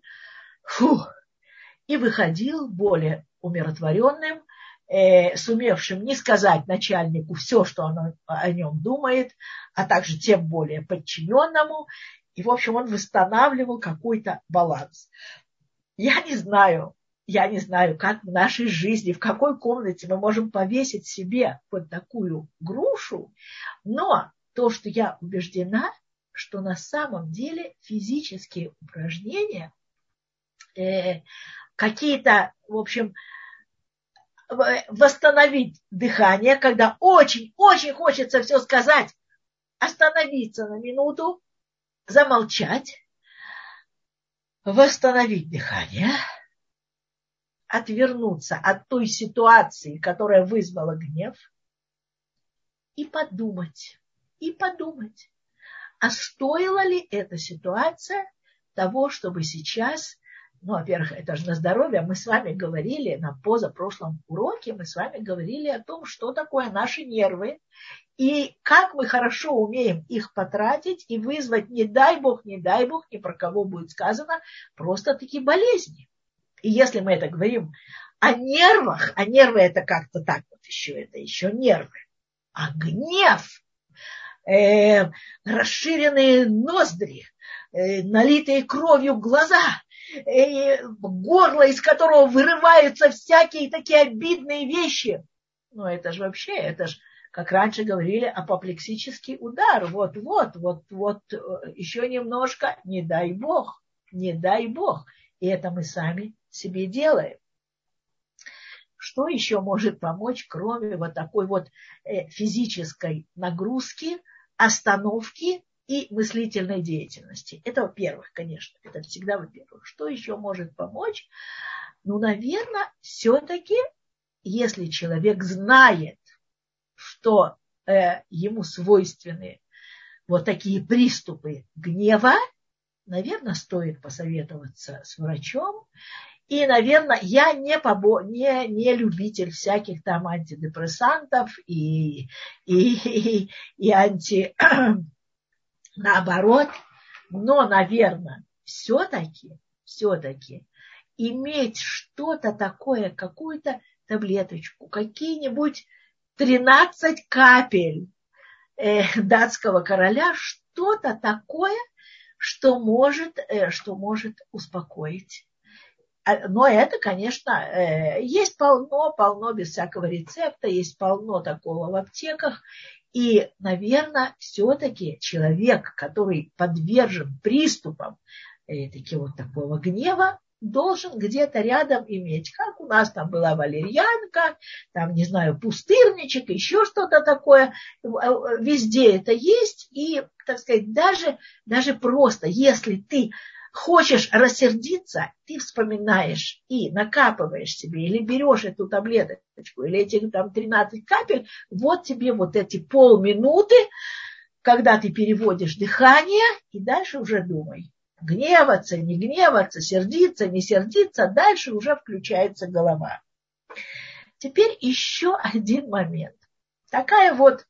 и выходил более умиротворенным, сумевшим не сказать начальнику все, что он о нем думает, а также тем более подчиненному. И, в общем, он восстанавливал какой-то баланс. Я не знаю, как в нашей жизни, в какой комнате мы можем повесить себе вот такую грушу, но то, что я убеждена, что на самом деле физические упражнения, какие-то, в общем, восстановить дыхание, когда очень-очень хочется все сказать, остановиться на минуту, замолчать, восстановить дыхание, отвернуться от той ситуации, которая вызвала гнев, и подумать, а стоила ли эта ситуация того, чтобы сейчас, во-первых, это же на здоровье, мы с вами говорили на позапрошлом уроке, мы с вами говорили о том, что такое наши нервы, и как мы хорошо умеем их потратить и вызвать, не дай бог, ни про кого будет сказано, просто такие болезни. И если мы это говорим о нервах, а нервы это как-то так вот это еще нервы, а гнев, расширенные ноздри, налитые кровью глаза, горло, из которого вырываются всякие такие обидные вещи. Это же вообще, как раньше говорили, апоплексический удар. Вот, еще немножко, не дай бог. И это мы сами себе делаем. Что еще может помочь, кроме вот такой вот физической нагрузки, остановки и мыслительной деятельности? Это во-первых, конечно, это всегда во-первых. Что еще может помочь? Ну, наверное, все-таки, если человек знает, что ему свойственны вот такие приступы гнева, наверное, стоит посоветоваться с врачом. И, наверное, я не любитель всяких там антидепрессантов и наоборот. Но, наверное, все-таки иметь что-то такое, какую-то таблеточку, какие-нибудь 13 капель датского короля, что-то такое, что может успокоить. Но это, конечно, есть полно без всякого рецепта, есть полно такого в аптеках. И, наверное, все-таки человек, который подвержен приступам такого гнева, должен где-то рядом иметь, как у нас там была валерьянка, там, не знаю, пустырничек, еще что-то такое. Везде это есть. И, так сказать, даже просто, если ты хочешь рассердиться, ты вспоминаешь и накапываешь себе, или берешь эту таблеточку, или эти там 13 капель, вот тебе вот эти полминуты, когда ты переводишь дыхание, и дальше уже думай. Гневаться, не гневаться, сердиться, не сердиться, дальше уже включается голова. Теперь еще один момент. Такая вот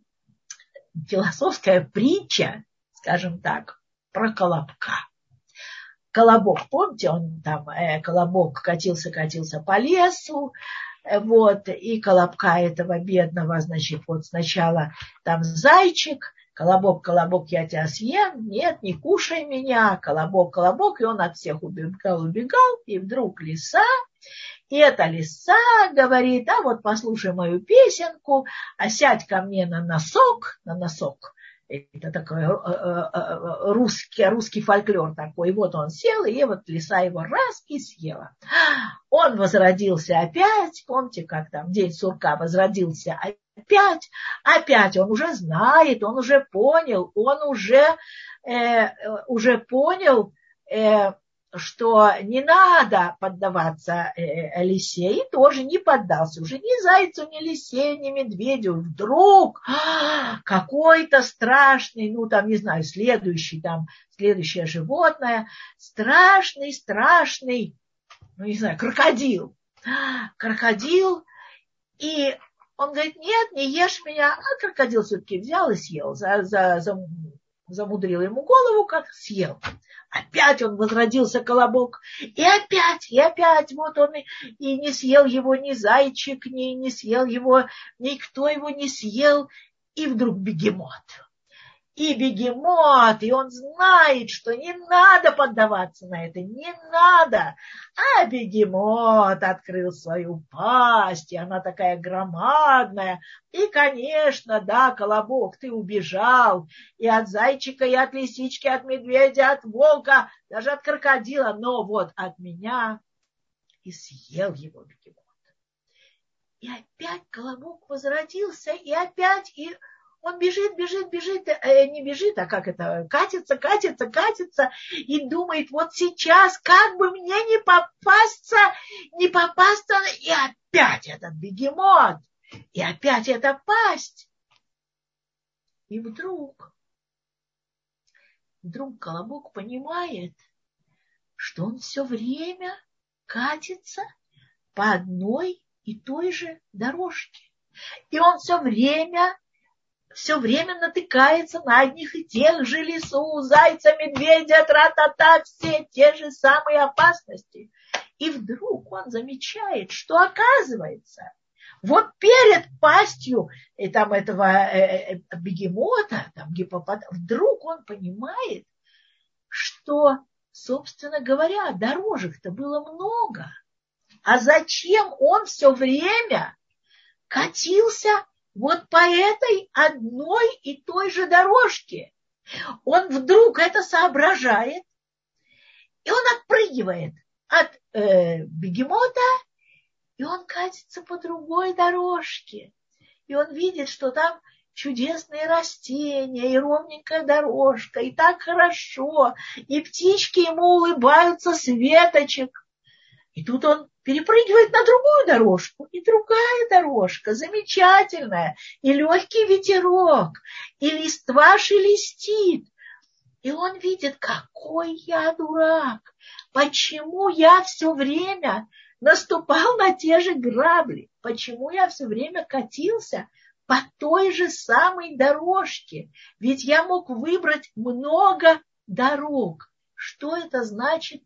философская притча, скажем так, про Колобка. Колобок, помните, он там, Колобок катился по лесу, вот, и Колобка этого бедного, значит, вот сначала там зайчик, Колобок, я тебя съем, нет, не кушай меня, Колобок, и он от всех убегал, и вдруг лиса, и эта лиса говорит, вот послушай мою песенку, а сядь ко мне на носок, это такой русский фольклор такой. И вот он сел, и вот лиса его раз и съела. Он возродился опять, помните, как там день сурка возродился опять он уже знает, он уже понял, что не надо поддаваться лисе, и тоже не поддался уже ни зайцу, ни лисе, ни медведю. Вдруг какой-то страшный, следующее животное, страшный, крокодил, и он говорит, нет, не ешь меня, а крокодил все-таки взял и съел, замудрил ему голову, как съел. Опять он возродился, Колобок, и опять, вот он и не съел его ни зайчик, не съел его, никто его не съел, и вдруг бегемот. И он знает, что не надо поддаваться на это, не надо. А бегемот открыл свою пасть, и она такая громадная. И, конечно, да, Колобок, ты убежал и от зайчика, и от лисички, от медведя, от волка, даже от крокодила, но вот от меня и съел его бегемот. И опять Колобок возродился, и опять... Он бежит, не бежит, а как это, катится, и думает, вот сейчас как бы мне не попасться, и опять этот бегемот, и опять эта пасть. И вдруг Колобок понимает, что он все время катится по одной и той же дорожке. И он все время натыкается на одних и тех же лису, зайца, медведя, тра-та-та, все те же самые опасности. И вдруг он замечает, что оказывается, вот перед пастью этого бегемота, гиппопотама, вдруг он понимает, что, собственно говоря, дорожек-то было много. А зачем он все время катился вот по этой одной и той же дорожке? Он вдруг это соображает, и он отпрыгивает от бегемота, и он катится по другой дорожке. И он видит, что там чудесные растения, и ровненькая дорожка, и так хорошо, и птички ему улыбаются с веточек. И тут он перепрыгивает на другую дорожку, и другая дорожка, замечательная, и легкий ветерок, и листва шелестит. И он видит, какой я дурак, почему я все время наступал на те же грабли, почему я все время катился по той же самой дорожке, ведь я мог выбрать много дорог. Что это значит?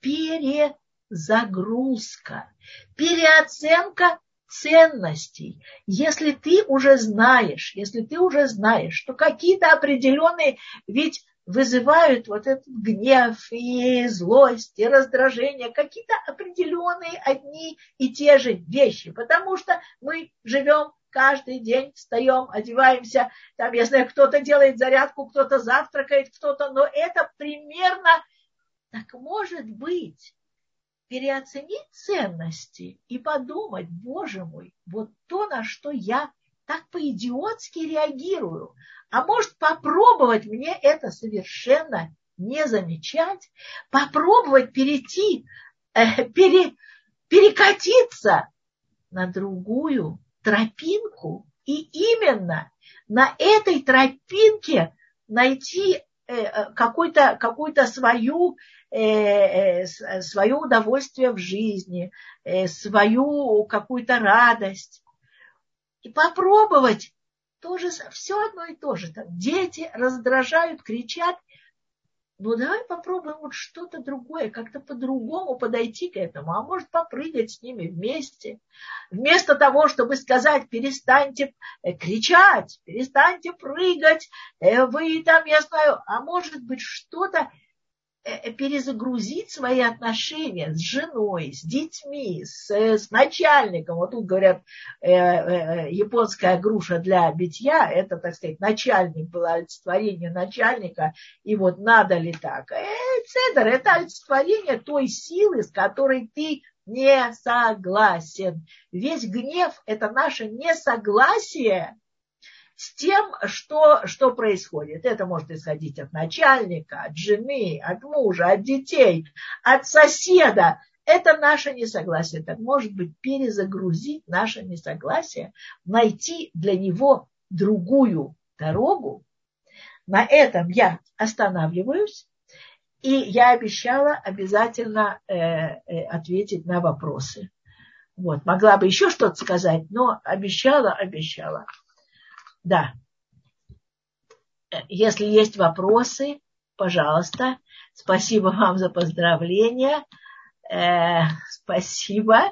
Перезагрузка, переоценка ценностей. Если ты уже знаешь, что какие-то определенные, ведь вызывают вот этот гнев и злость и раздражение, какие-то определенные одни и те же вещи, потому что мы живем каждый день, встаем, одеваемся, там, я знаю, кто-то делает зарядку, кто-то завтракает, кто-то, но это примерно, так может быть, переоценить ценности и подумать, боже мой, вот то, на что я так по-идиотски реагирую, а может попробовать мне это совершенно не замечать, попробовать перекатиться на другую тропинку и именно на этой тропинке найти какую-то свое удовольствие в жизни, свою какую-то радость. И попробовать тоже, все одно и то же. Дети раздражают, кричат. Ну, давай попробуем вот что-то другое, как-то по-другому подойти к этому, а может попрыгать с ними вместе. Вместо того, чтобы сказать, перестаньте кричать, перестаньте прыгать, вы там, я знаю, а может быть что-то перезагрузить свои отношения с женой, с детьми, с начальником. Вот тут говорят, японская груша для битья, это, так сказать, начальник, было олицетворение начальника, и вот надо ли так. Цедр – это олицетворение той силы, с которой ты не согласен. Весь гнев – это наше несогласие с тем, что происходит. Это может исходить от начальника, от жены, от мужа, от детей, от соседа. Это наше несогласие. Так может быть перезагрузить наше несогласие, найти для него другую дорогу. На этом я останавливаюсь. И я обещала обязательно ответить на вопросы. Вот. Могла бы еще что-то сказать, но обещала. Да. Если есть вопросы, пожалуйста. Спасибо вам за поздравления. Спасибо.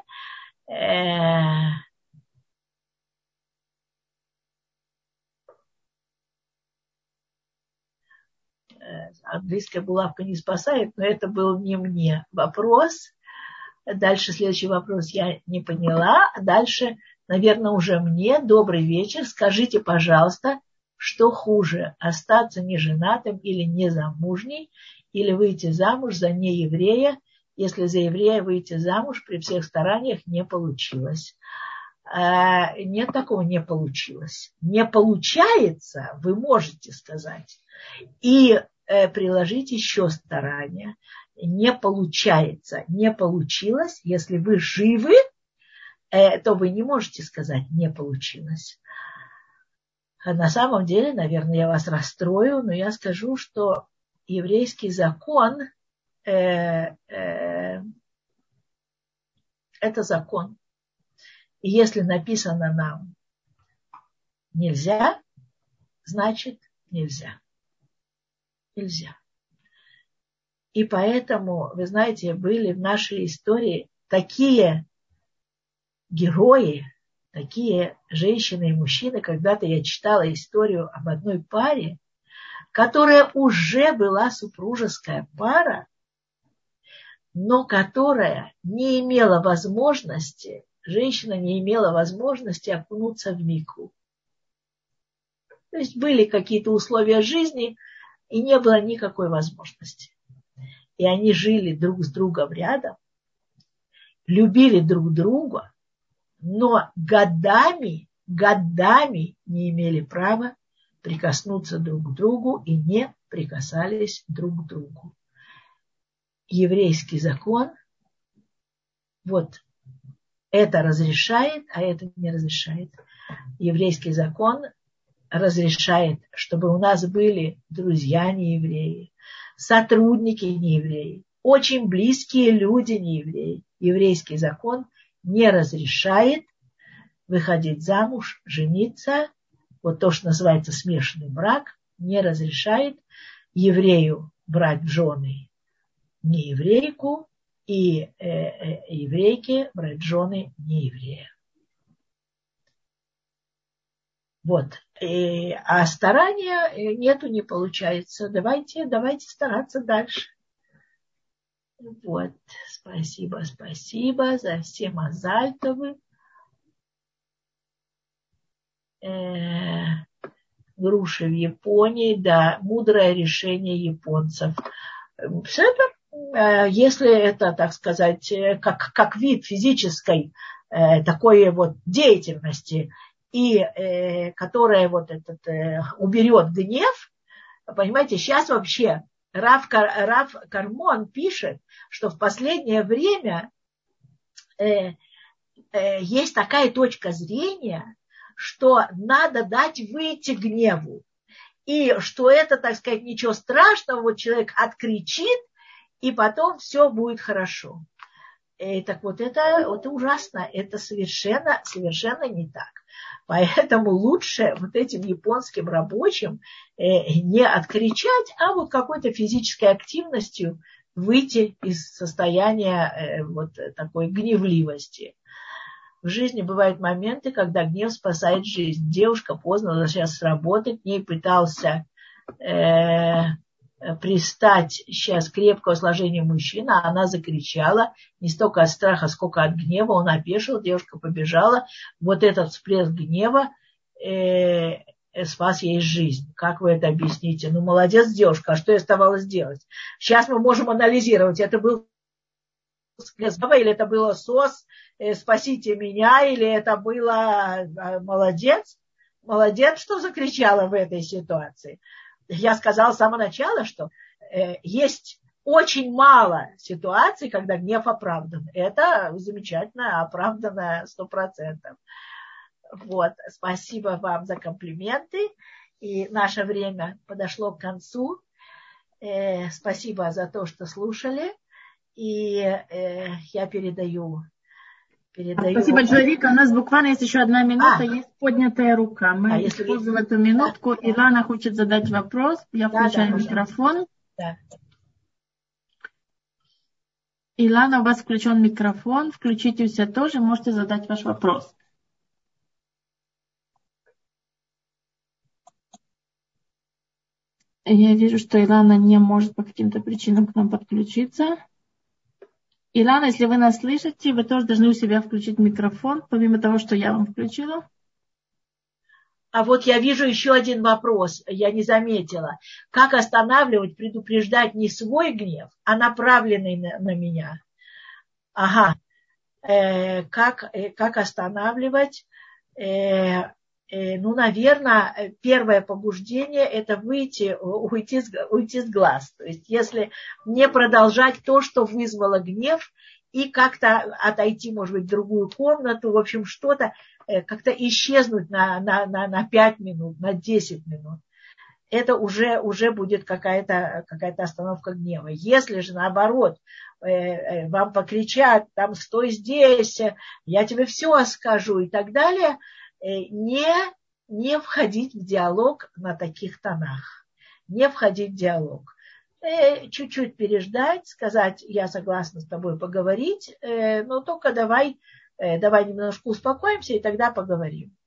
Английская булавка не спасает, но это был не мне вопрос. Дальше следующий вопрос я не поняла. Дальше, наверное, уже мне. Добрый вечер. Скажите, пожалуйста, что хуже, остаться неженатым или незамужней, или выйти замуж за нееврея, если за еврея выйти замуж при всех стараниях не получилось? Нет, такого не получилось. Не получается, вы можете сказать, и приложить еще старания. Не получается, не получилось. Если вы живы, то вы не можете сказать «не получилось». На самом деле, наверное, я вас расстрою, но я скажу, что еврейский закон это закон. И если написано нам нельзя, значит нельзя. Нельзя. И поэтому, вы знаете, были в нашей истории такие герои, такие женщины и мужчины. Когда-то я читала историю об одной паре, которая уже была супружеская пара, но которая не имела возможности, женщина не имела возможности окунуться в микву. То есть были какие-то условия жизни, и не было никакой возможности. И они жили друг с другом рядом, любили друг друга, но годами не имели права прикоснуться друг к другу и не прикасались друг к другу. Еврейский закон Вот это разрешает, а это не разрешает. Еврейский закон разрешает, чтобы у нас были друзья неевреи, сотрудники неевреи, очень близкие люди неевреи. Еврейский закон не разрешает выходить замуж, жениться. Вот то, что называется смешанный брак, не разрешает еврею брать в жены нееврейку и еврейке брать в жены нееврея. Вот. А старания нету, не получается. Давайте стараться дальше. Вот. Спасибо за все мазальтовы. Груши в Японии, да, мудрое решение японцев. Если это, так сказать, как вид физической такой вот деятельности, и которая вот уберет гнев, понимаете, сейчас вообще Рав Кармон пишет, что в последнее время есть такая точка зрения, что надо дать выйти гневу. И что это, так сказать, ничего страшного, вот человек откричит, и потом все будет хорошо. Так вот, это ужасно, это совершенно не так. Поэтому лучше вот этим японским рабочим не откричать, а вот какой-то физической активностью выйти из состояния вот такой гневливости. В жизни бывают моменты, когда гнев спасает жизнь. Девушка поздно возвращалась с работы, к ней пытался пристать сейчас крепкого сложения мужчина, а она закричала, не столько от страха, сколько от гнева. Он опешил, девушка побежала. Вот этот всплеск гнева спас ей жизнь. Как вы это объясните? Ну, молодец, девушка, а что ей оставалось делать? Сейчас мы можем анализировать, это был всплеск гнева, или это было СОС, спасите меня, или это было молодец, что закричала в этой ситуации. Я сказала с самого начала, что есть очень мало ситуаций, когда гнев оправдан. Это замечательно, оправданно 100%. Вот. Спасибо вам за комплименты. И наше время подошло к концу. Спасибо за то, что слушали. И я передаю.
Спасибо, Джорика. У нас буквально есть еще 1 минута, есть поднятая рука. Мы используем эту минутку. Илана хочет задать вопрос. Я включаю микрофон.
Да.
Илана, у вас включен микрофон. Включите у себя тоже, можете задать ваш вопрос. Я вижу, что Илана не может по каким-то причинам к нам подключиться. Илана, если вы нас слышите, вы тоже должны у себя включить микрофон, помимо того, что я вам включила.
А вот я вижу еще один вопрос, я не заметила. Как останавливать, предупреждать не свой гнев, а направленный на меня? Ага. Как останавливать? Ну, наверное, первое побуждение – это уйти с глаз. То есть, если не продолжать то, что вызвало гнев, и как-то отойти, может быть, в другую комнату, в общем, что-то, как-то исчезнуть на 5 минут, на 10 минут. Это уже будет какая-то остановка гнева. Если же, наоборот, вам покричат, там, стой здесь, я тебе все скажу и так далее – не входить в диалог на таких тонах. Не входить в диалог. Чуть-чуть переждать, сказать, я согласна с тобой поговорить, но только давай немножко успокоимся, и тогда поговорим.